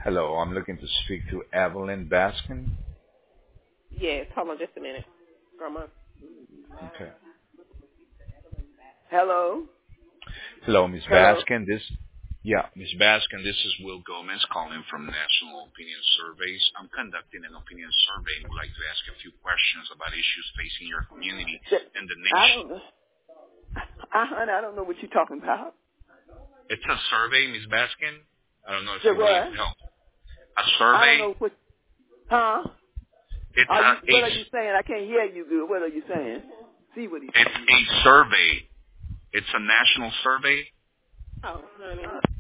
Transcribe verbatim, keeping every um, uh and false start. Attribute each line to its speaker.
Speaker 1: Hello, I'm looking to speak to Evelyn Baskin.
Speaker 2: Yes, hold on just a minute, Grandma.
Speaker 1: Okay.
Speaker 2: Hello?
Speaker 1: Hello, Miss
Speaker 2: Hello?
Speaker 1: Baskin. This, yeah, Miss Baskin. This is Will Gomez calling from National Opinion Surveys. I'm conducting an opinion survey and would like to ask a few questions about issues facing your community and the
Speaker 2: I
Speaker 1: nation.
Speaker 2: don't know. I, honey, I don't know what you're talking about.
Speaker 1: It's a survey, Miss Baskin. I don't know if
Speaker 2: The
Speaker 1: you need
Speaker 2: what?
Speaker 1: help. A
Speaker 2: I don't
Speaker 1: survey.
Speaker 2: know what. Huh?
Speaker 1: It's
Speaker 2: Are
Speaker 1: a,
Speaker 2: you?
Speaker 1: a
Speaker 2: What are you saying? I can't hear you good. What are you saying? See what he's
Speaker 1: it's
Speaker 2: saying.
Speaker 1: a survey. It's a national survey.
Speaker 2: Oh, honey.